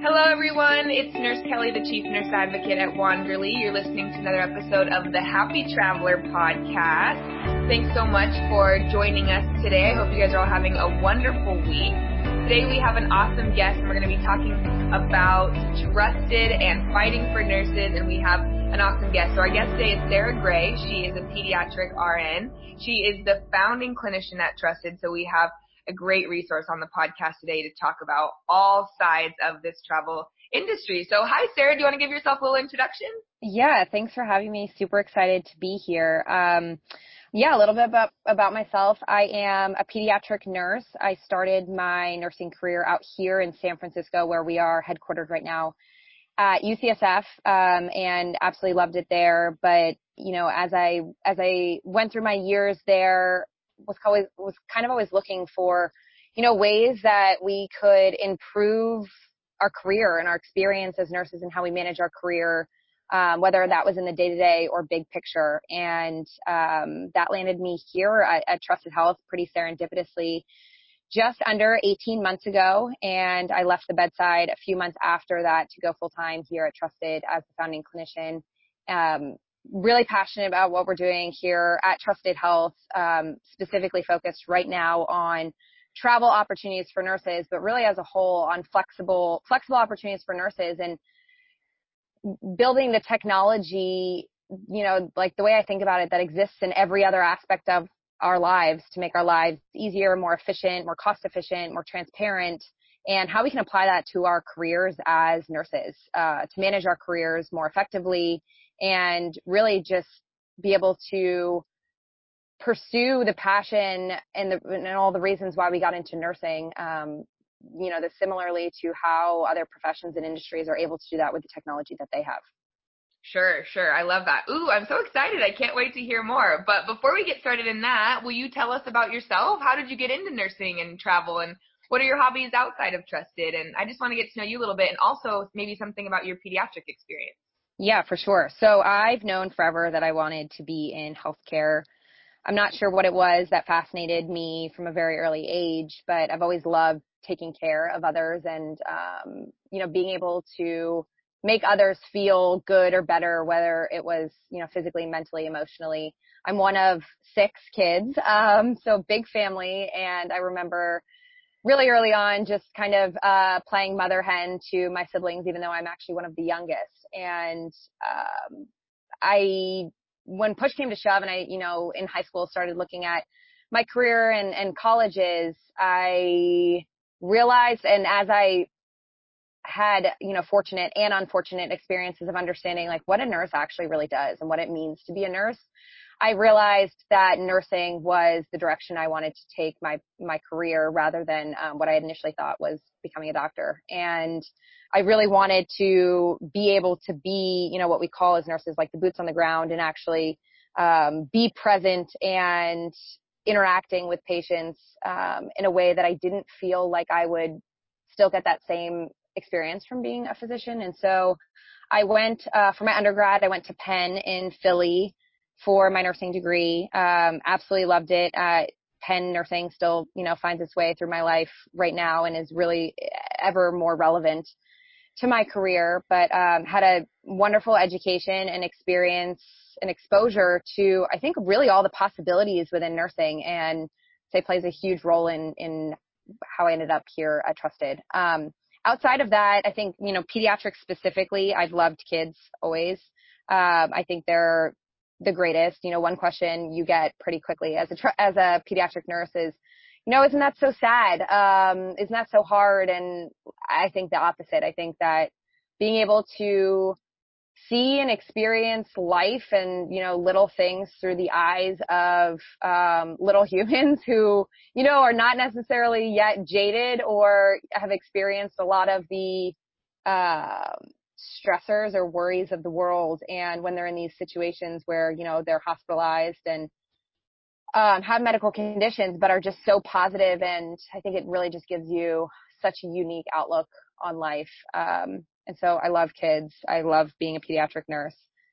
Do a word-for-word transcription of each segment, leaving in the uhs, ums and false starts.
Hello, everyone. It's Nurse Kelly, the Chief Nurse Advocate at Wanderly. You're listening to another episode of the Happy Traveler podcast. Thanks so much for joining us today. I hope you guys are all having a wonderful week. Today we have an awesome guest, and we're going to be talking about trusted and fighting for nurses, and we have an awesome guest. So our guest today is Sarah Gray. She is a pediatric R N. She is the founding clinician at Trusted, so we have a great resource on the podcast today to talk about all sides of this travel industry. So hi, Sarah. Do you want to give yourself a little introduction? Yeah, thanks for having me. Super excited to be here. Um, yeah, a little bit about, about myself. I am a pediatric nurse. I started my nursing career out here in San Francisco, where we are headquartered right now at U C S F, um, and absolutely loved it there. But, you know, as I, as I went through my years there, was always, was kind of always looking for, you know, ways that we could improve our career and our experience as nurses and how we manage our career, um, whether that was in the day-to-day or big picture. And um, that landed me here at, at Trusted Health pretty serendipitously just under eighteen months ago. And I left the bedside a few months after that to go full-time here at Trusted as the founding clinician. Um, really passionate about what we're doing here at Trusted Health, um, specifically focused right now on travel opportunities for nurses, but really as a whole on flexible, flexible opportunities for nurses and building the technology, you know, like the way I think about it, that exists in every other aspect of our lives to make our lives easier, more efficient, more cost efficient, more transparent, and how we can apply that to our careers as nurses, uh, to manage our careers more effectively and really just be able to pursue the passion and, the, and all the reasons why we got into nursing, um, you know, the similarly to how other professions and industries are able to do that with the technology that they have. Sure, sure. I love that. Ooh, I'm so excited. I can't wait to hear more. But before we get started in that, will you tell us about yourself? How did you get into nursing and travel, and what are your hobbies outside of Trusted? And I just want to get to know you a little bit, and also maybe something about your pediatric experience. Yeah, for sure. So I've known forever that I wanted to be in healthcare. I'm not sure what it was that fascinated me from a very early age, but I've always loved taking care of others and, um, you know, being able to make others feel good or better, whether it was, you know, physically, mentally, emotionally. I'm one of six kids, um, so big family. And I remember really early on just kind of uh, playing mother hen to my siblings, even though I'm actually one of the youngest. And um, I, when push came to shove and I, you know, in high school started looking at my career and, and colleges, I realized, and as I had, you know, fortunate and unfortunate experiences of understanding like what a nurse actually really does and what it means to be a nurse, I realized that nursing was the direction I wanted to take my, my career rather than um, what I initially thought was becoming a doctor. And I really wanted to be able to be, you know, what we call as nurses, like the boots on the ground and actually um, be present and interacting with patients um, in a way that I didn't feel like I would still get that same experience from being a physician. And so I went, uh, for my undergrad, I went to Penn in Philly for my nursing degree. Um, absolutely loved it. Uh, Penn nursing still, you know, finds its way through my life right now and is really ever more relevant to my career, but, um, had a wonderful education and experience and exposure to, I think, really all the possibilities within nursing, and say plays a huge role in, in how I ended up here at Trusted. Um, outside of that, I think, you know, pediatrics specifically, I've loved kids always. Um, I think they're the greatest. You know, one question you get pretty quickly as a, tr- as a pediatric nurse is, you know, isn't that so sad? Um, isn't that so hard? And I think the opposite. I think that being able to see and experience life and, you know, little things through the eyes of um, little humans who, you know, are not necessarily yet jaded or have experienced a lot of the uh, stressors or worries of the world. And when they're in these situations where, you know, they're hospitalized and um, have medical conditions, but are just so positive. And I think it really just gives you such a unique outlook on life. Um, and so I love kids. I love being a pediatric nurse.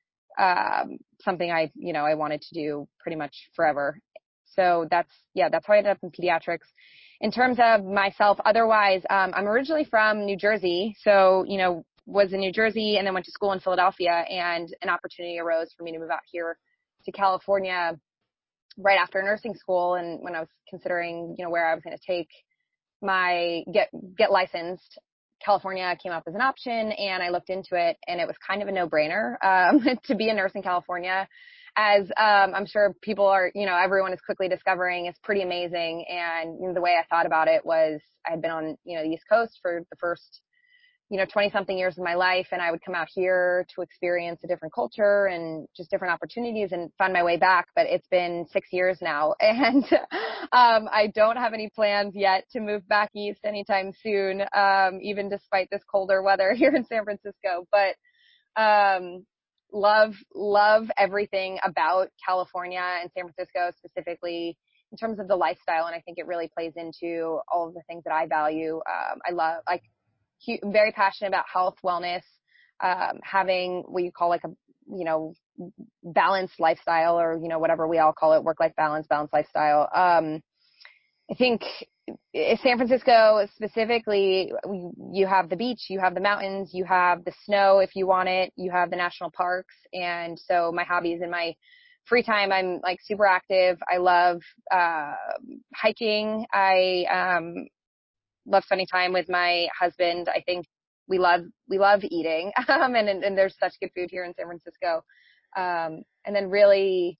Um, something I, you know, I wanted to do pretty much forever. So that's, yeah, that's how I ended up in pediatrics. in terms of myself, otherwise, um, I'm originally from New Jersey. So, you know, was in New Jersey and then went to school in Philadelphia, and an opportunity arose for me to move out here to California right after nursing school. And when I was considering, you know, where I was going to take my get, get licensed, California came up as an option, and I looked into it, and it was kind of a no-brainer, um, to be a nurse in California. As, um, I'm sure people are, you know, everyone is quickly discovering, it's pretty amazing. And you know, the way I thought about it was I had been on, you know, the East Coast for the first, you know, twenty something years of my life. And I would come out here to experience a different culture and just different opportunities and find my way back. But it's been six years now, and um, I don't have any plans yet to move back east anytime soon, um, even despite this colder weather here in San Francisco. But um, love, love everything about California and San Francisco specifically in terms of the lifestyle. And I think it really plays into all of the things that I value. Um, I love, like, I'm very passionate about health, wellness, um, having what you call like a, you know, balanced lifestyle, or, you know, whatever we all call it, work-life balance, balanced lifestyle. Um, I think San Francisco specifically, you have the beach, you have the mountains, you have the snow if you want it, you have the national parks. And so my hobbies in my free time, I'm like super active. I love uh, hiking. I um, love spending time with my husband. I think we love, we love eating. Um, and, and there's such good food here in San Francisco. Um, and then really,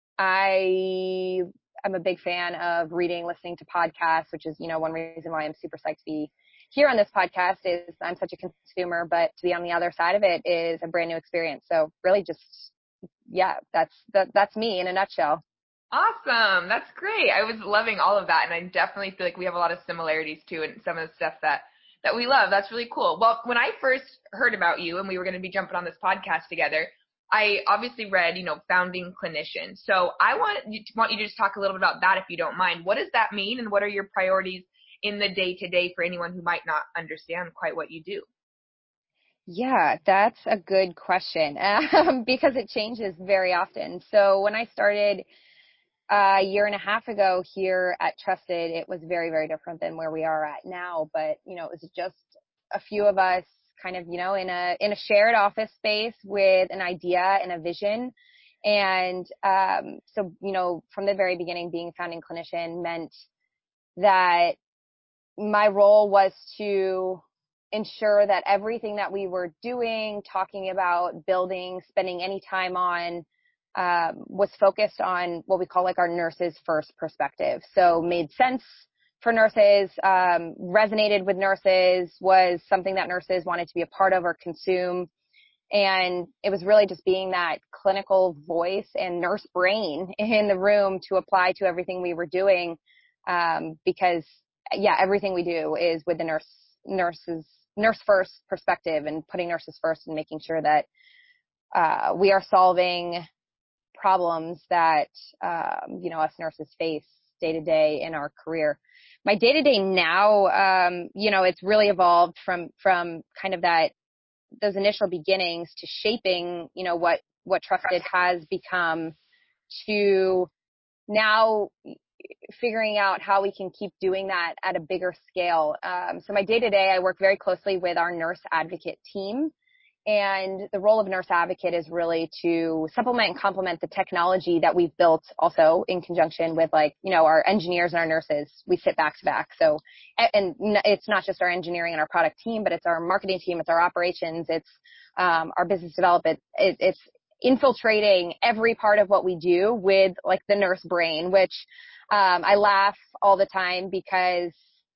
I am a big fan of reading, listening to podcasts, which is, you know, one reason why I'm super psyched to be here on this podcast is I'm such a consumer, but to be on the other side of it is a brand new experience. So really just, yeah, that's, that, that's me in a nutshell. Awesome. That's great. I was loving all of that. And I definitely feel like we have a lot of similarities too in some of the stuff that, that we love. That's really cool. Well, when I first heard about you and we were going to be jumping on this podcast together, I obviously read, you know, founding clinician. So I want you, to, want you to just talk a little bit about that if you don't mind. What does that mean, and what are your priorities in the day-to-day for anyone who might not understand quite what you do? Yeah, that's a good question, um, because it changes very often. So when I started uh, a year and a half ago here at Trusted, it was very, very different than where we are at now. But, you know, it was just a few of us kind of, you know, in a, in a shared office space with an idea and a vision. And, um, so, you know, from the very beginning, being a founding clinician meant that my role was to ensure that everything that we were doing, talking about, building, spending any time on, um, was focused on what we call like our nurses first perspective. So made sense for nurses, um, resonated with nurses, was something that nurses wanted to be a part of or consume. And it was really just being that clinical voice and nurse brain in the room to apply to everything we were doing. Um, because yeah, everything we do is with the nurse, nurses, nurse first perspective, and putting nurses first and making sure that, uh, we are solving problems that, um, you know, us nurses face day to day in our career. My day to day now, um, you know, it's really evolved from, from kind of that, those initial beginnings to shaping, you know, what, what Trusted has become, to now figuring out how we can keep doing that at a bigger scale. Um, so my day to day, I work very closely with our nurse advocate team. And the role of nurse advocate is really to supplement and complement the technology that we've built also in conjunction with, like, you know, our engineers and our nurses. We sit back to back. So, and it's not just our engineering and our product team, but it's our marketing team, it's our operations, it's um, our business development. It, it's infiltrating every part of what we do with like the nurse brain, which um, I laugh all the time because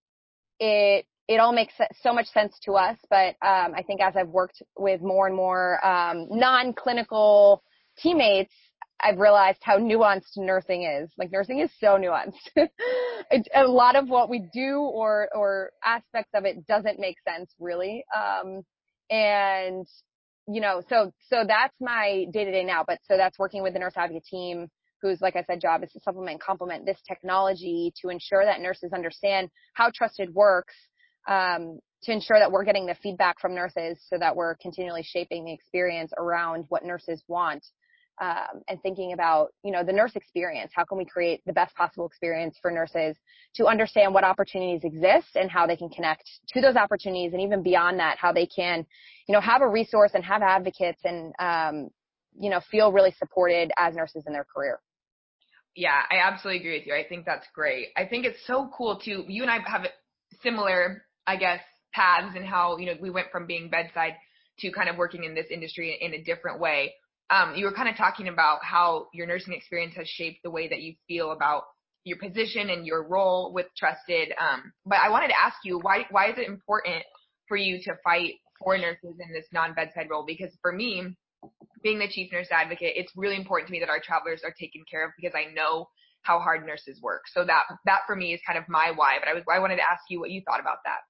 it it all makes so much sense to us. But um, I think as I've worked with more and more um, non-clinical teammates, I've realized how nuanced nursing is. Like, nursing is so nuanced. it, a lot of what we do or or aspects of it doesn't make sense really. Um, and you know, so so that's my day to day now. But so that's working with the nurse advocate team, whose, like I said, job is to supplement and complement this technology to ensure that nurses understand how Trusted works, um, to ensure that we're getting the feedback from nurses so that we're continually shaping the experience around what nurses want. um, and thinking about, you know, the nurse experience. How can we create the best possible experience for nurses to understand what opportunities exist and how they can connect to those opportunities, and even beyond that, how they can, you know, have a resource and have advocates and, um, you know, feel really supported as nurses in their career. Yeah, I absolutely agree with you. I think that's great. I think it's so cool too. You and I have similar, I guess, paths in how, you know, we went from being bedside to kind of working in this industry in a different way. Um, you were kind of talking about how your nursing experience has shaped the way that you feel about your position and your role with Trusted. Um, but I wanted to ask you, why, why is it important for you to fight for nurses in this non-bedside role? Because for me, being the chief nurse advocate, it's really important to me that our travelers are taken care of, because I know how hard nurses work. So that, that for me is kind of my why, but I was, I wanted to ask you what you thought about that.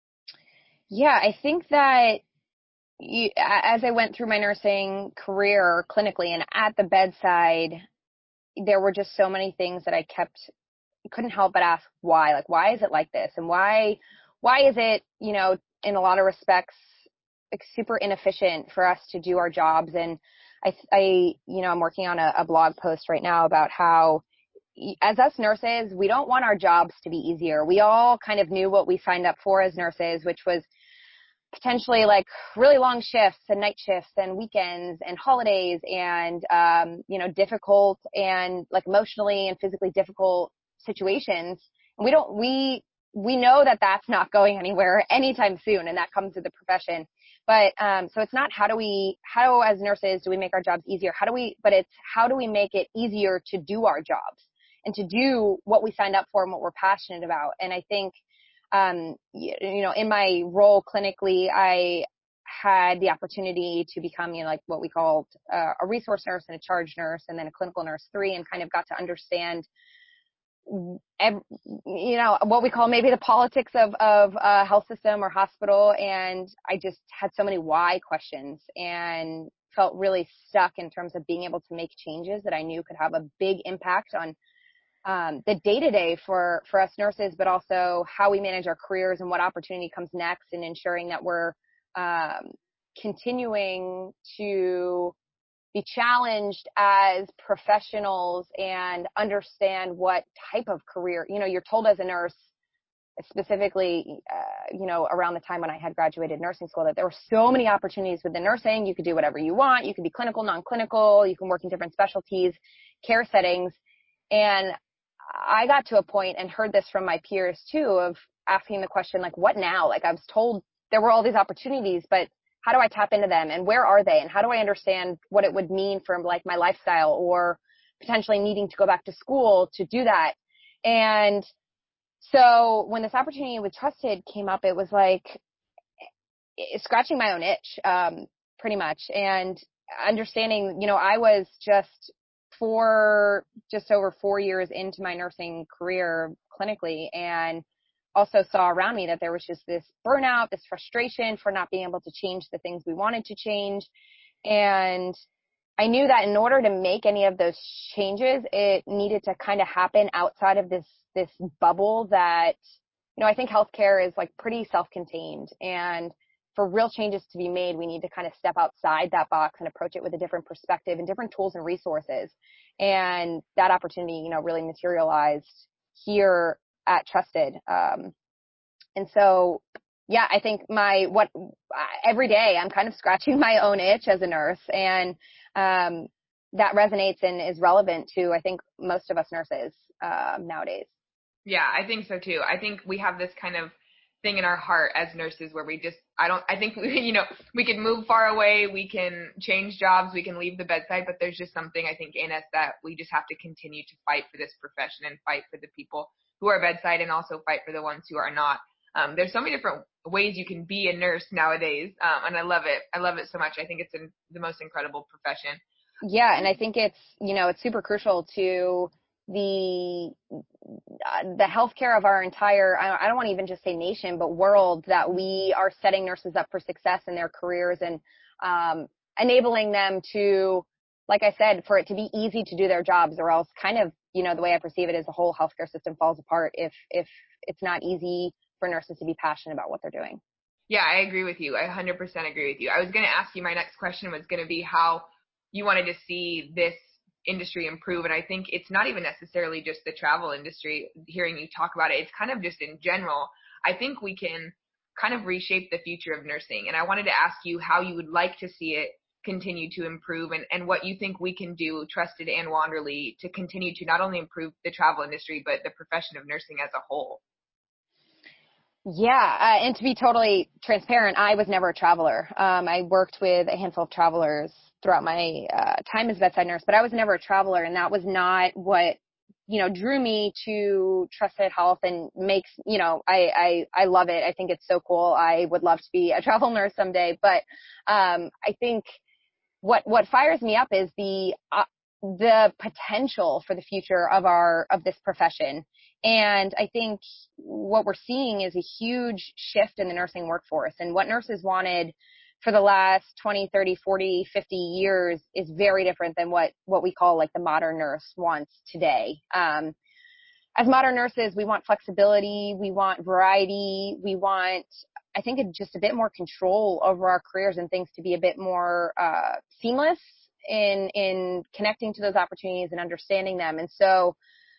Yeah, I think that you, as I went through my nursing career clinically and at the bedside, there were just so many things that I kept, couldn't help but ask why, like, why is it like this? And why, why is it, you know, in a lot of respects, like, super inefficient for us to do our jobs? And I, I, you know, I'm working on a, a blog post right now about how, as us nurses, we don't want our jobs to be easier. We all kind of knew what we signed up for as nurses, which was potentially like really long shifts and night shifts and weekends and holidays and, um, you know, difficult and like emotionally and physically difficult situations. And we don't, we, we know that that's not going anywhere anytime soon. And that comes with the profession. But, um, so it's not how do we, how as nurses do we make our jobs easier? How do we, but it's how do we make it easier to do our jobs and to do what we signed up for and what we're passionate about? And I think, Um, you, you know, in my role clinically, I had the opportunity to become, you know, like what we called uh, a resource nurse and a charge nurse, and then a clinical nurse three, and kind of got to understand, every, you know, what we call maybe the politics of, of a health system or hospital. And I just had so many why questions and felt really stuck in terms of being able to make changes that I knew could have a big impact on Um, the day-to-day for, for us nurses, but also how we manage our careers and what opportunity comes next, and ensuring that we're um, continuing to be challenged as professionals and understand what type of career, you know, you're told as a nurse, specifically, uh, you know, around the time when I had graduated nursing school, that there were so many opportunities within nursing. You could do whatever you want. You could be clinical, non-clinical. You can work in different specialties, care settings. And I got to a point and heard this from my peers too, of asking the question, like, what now? Like, I was told there were all these opportunities, but how do I tap into them, and where are they? And how do I understand what it would mean for like my lifestyle, or potentially needing to go back to school to do that? And so when this opportunity with Trusted came up, it was like scratching my own itch, um, pretty much. And understanding, you know, I was just four, just over four years into my nursing career clinically, and also saw around me that there was just this burnout, this frustration for not being able to change the things we wanted to change. And I knew that in order to make any of those changes, it needed to kind of happen outside of this, this bubble that, you know, I think healthcare is like pretty self-contained, and for real changes to be made, we need to kind of step outside that box and approach it with a different perspective and different tools and resources. And that opportunity, you know, really materialized here at Trusted. Um, and so, yeah, I think my, what every day I'm kind of scratching my own itch as a nurse, and, um, that resonates and is relevant to, I think, most of us nurses, uh, nowadays. Yeah, I think so too. I think we have this kind of thing in our heart as nurses where we just, I don't, I think, we, you know, we can move far away, we can change jobs, we can leave the bedside, but there's just something I think in us that we just have to continue to fight for this profession and fight for the people who are bedside, and also fight for the ones who are not. Um, there's so many different ways you can be a nurse nowadays. Um, and I love it. I love it so much. I think it's in, the most incredible profession. Yeah. And I think it's, you know, it's super crucial to the, uh, the healthcare of our entire, I don't, I don't want to even just say nation, but world, that we are setting nurses up for success in their careers, and, um, enabling them to, like I said, for it to be easy to do their jobs, or else kind of, you know, the way I perceive it is the whole healthcare system falls apart if, if it's not easy for nurses to be passionate about what they're doing. Yeah, I agree with you. I one hundred percent agree with you. I was going to ask you, my next question was going to be how you wanted to see this industry improve. And I think it's not even necessarily just the travel industry. Hearing you talk about it, it's kind of just in general. I think we can kind of reshape the future of nursing. And I wanted to ask you how you would like to see it continue to improve, and, and what you think we can do, Trusted and Wanderly, to continue to not only improve the travel industry, but the profession of nursing as a whole. Yeah, uh, and to be totally transparent, I was never a traveler. Um, I worked with a handful of travelers throughout my uh, time as bedside nurse, but I was never a traveler, and that was not what, you know, drew me to Trusted Health and makes, you know, I, I, I love it. I think it's so cool. I would love to be a travel nurse someday, but um, I think what what fires me up is the uh, the potential for the future of our of this profession. And I think what we're seeing is a huge shift in the nursing workforce, and what nurses wanted for the last twenty, thirty, forty, fifty years is very different than what what we call like the modern nurse wants today. Um, as modern nurses, we want flexibility, we want variety, we want, I think, just a bit more control over our careers and things to be a bit more uh, seamless in in connecting to those opportunities and understanding them. And so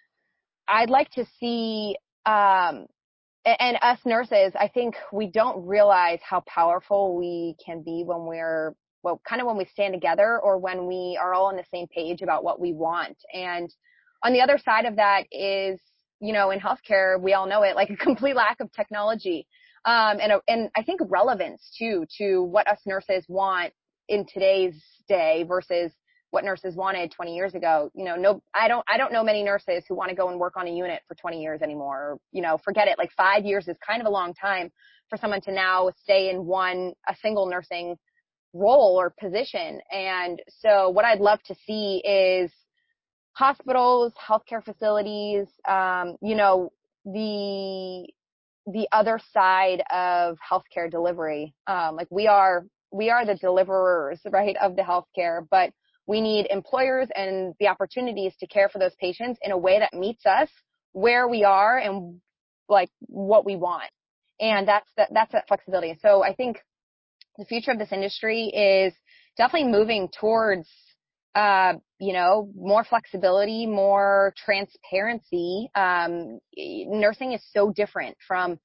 I'd like to see, um, and us nurses, I think we don't realize how powerful we can be when we're, well, kind of when we stand together or when we are all on the same page about what we want. And on the other side of that is, you know, in healthcare, we all know it, like a complete lack of technology. Um, and, and I think relevance too, to what us nurses want in today's day versus what nurses wanted twenty years ago. You know, no, I don't, I don't know many nurses who want to go and work on a unit for twenty years anymore. Or, you know, forget it. Like five years is kind of a long time for someone to now stay in one, a single nursing role or position. And so what I'd love to see is hospitals, healthcare facilities, um, you know, the, the other side of healthcare delivery. Um, like we are, we are the deliverers, right, of the healthcare, but we need employers and the opportunities to care for those patients in a way that meets us where we are and like what we want. And that's that, that's that flexibility. So I think the future of this industry is definitely moving towards, uh, you know, more flexibility, more transparency. Um, nursing is so different from,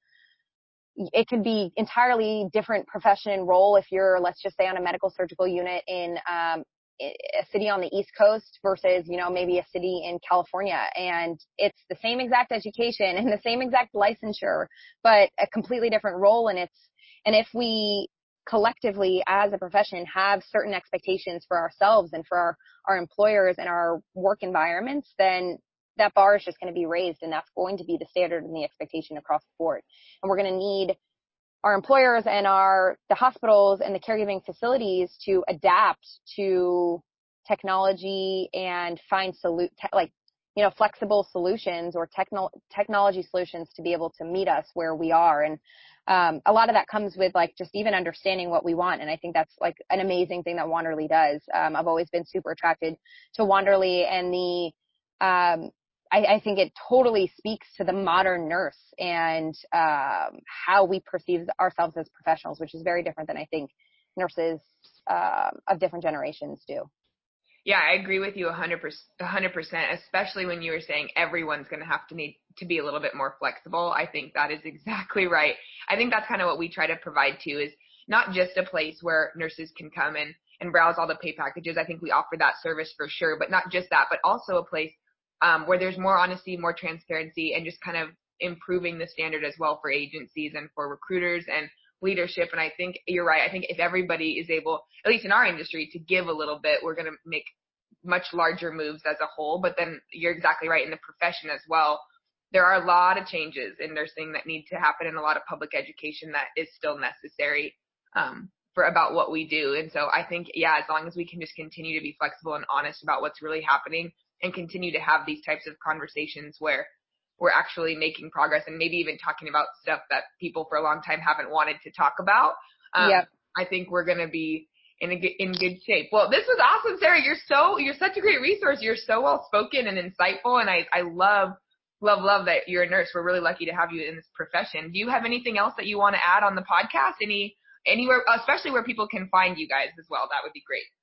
it could be entirely different profession and role if you're, let's just say, on a medical surgical unit in um, a city on the East Coast versus, you know, maybe a city in California. And it's the same exact education and the same exact licensure, but a completely different role. And it's, and if we collectively as a profession have certain expectations for ourselves and for our, our employers and our work environments, then that bar is just going to be raised, and that's going to be the standard and the expectation across the board. And we're going to need our employers and our, the hospitals and the caregiving facilities to adapt to technology and find solu- te- like, you know, flexible solutions or techno- technology solutions to be able to meet us where we are. And um, a lot of that comes with like just even understanding what we want. And I think that's like an amazing thing that Wanderly does. Um, I've always been super attracted to Wanderly and the, um, I, I think it totally speaks to the modern nurse and um, how we perceive ourselves as professionals, which is very different than I think nurses uh, of different generations do. Yeah, I agree with you one hundred percent, one hundred percent, especially when you were saying everyone's going to have to need to be a little bit more flexible. I think that is exactly right. I think that's kind of what we try to provide too, is not just a place where nurses can come in and browse all the pay packages. I think we offer that service for sure, but not just that, but also a place um, where there's more honesty, more transparency, and just kind of improving the standard as well for agencies and for recruiters and leadership. And I think you're right. I think if everybody is able, at least in our industry, to give a little bit, we're going to make much larger moves as a whole. But then you're exactly right in the profession as well. There are a lot of changes in nursing that need to happen, and a lot of public education that is still necessary um, for about what we do. And so I think, yeah, as long as we can just continue to be flexible and honest about what's really happening and continue to have these types of conversations where we're actually making progress and maybe even talking about stuff that people for a long time haven't wanted to talk about. Um, yep. I think we're going to be in a good, in good shape. Well, this was awesome, Sarah. You're so, you're such a great resource. You're so well spoken and insightful. And I, I love, love, love that you're a nurse. We're really lucky to have you in this profession. Do you have anything else that you want to add on the podcast? Any, anywhere, especially where people can find you guys as well? That would be great.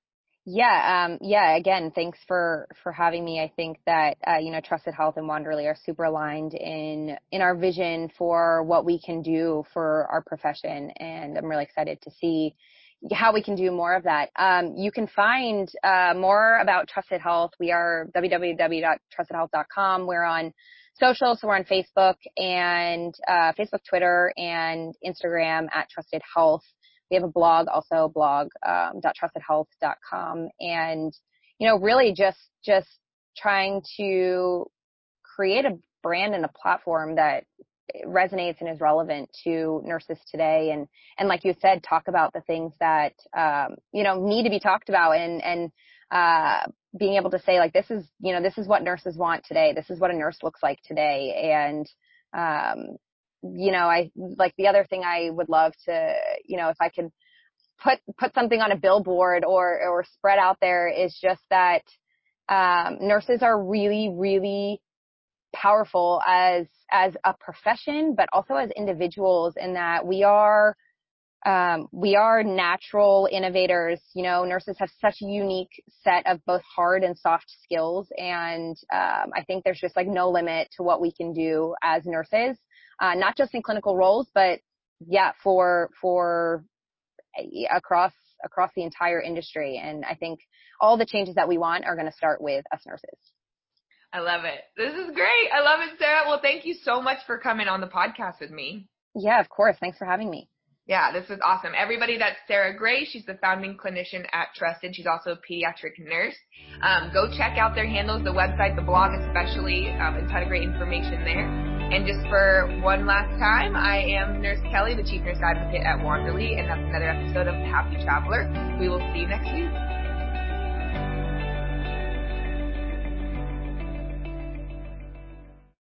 Yeah, um, yeah, again, thanks for, for having me. I think that, uh, you know, Trusted Health and Wanderly are super aligned in, in our vision for what we can do for our profession. And I'm really excited to see how we can do more of that. Um, you can find, uh, more about Trusted Health. We are w w w dot trusted health dot com. We're on social, so we're on Facebook and, uh, Facebook, Twitter, and Instagram at Trusted Health. We have a blog, also blog, um, trusted health dot com. And, you know, really just, just trying to create a brand and a platform that resonates and is relevant to nurses today. And, and like you said, talk about the things that, um, you know, need to be talked about, and, and, uh, being able to say, like, this is, you know, this is what nurses want today. This is what a nurse looks like today. And, um, you know, I like the other thing I would love to, you know, if I could put, put something on a billboard or, or spread out there, is just that, um, nurses are really, really powerful as, as a profession, but also as individuals, in that we are, um, we are natural innovators. You know, nurses have such a unique set of both hard and soft skills. And, um, I think there's just like no limit to what we can do as nurses. Uh, not just in clinical roles, but yeah, for, for across, across the entire industry. And I think all the changes that we want are going to start with us nurses. I love it. This is great. I love it, Sarah. Well, thank you so much for coming on the podcast with me. Yeah, of course. Thanks for having me. Yeah, this was awesome. Everybody, that's Sarah Gray. She's the founding clinician at Trusted. She's also a pediatric nurse. Um, go check out their handles, the website, the blog especially. Um, it's a ton of great information there. And just for one last time, I am Nurse Kelly, the Chief Nurse Advocate at Wanderly, and that's another episode of Happy Traveler. We will see you next week.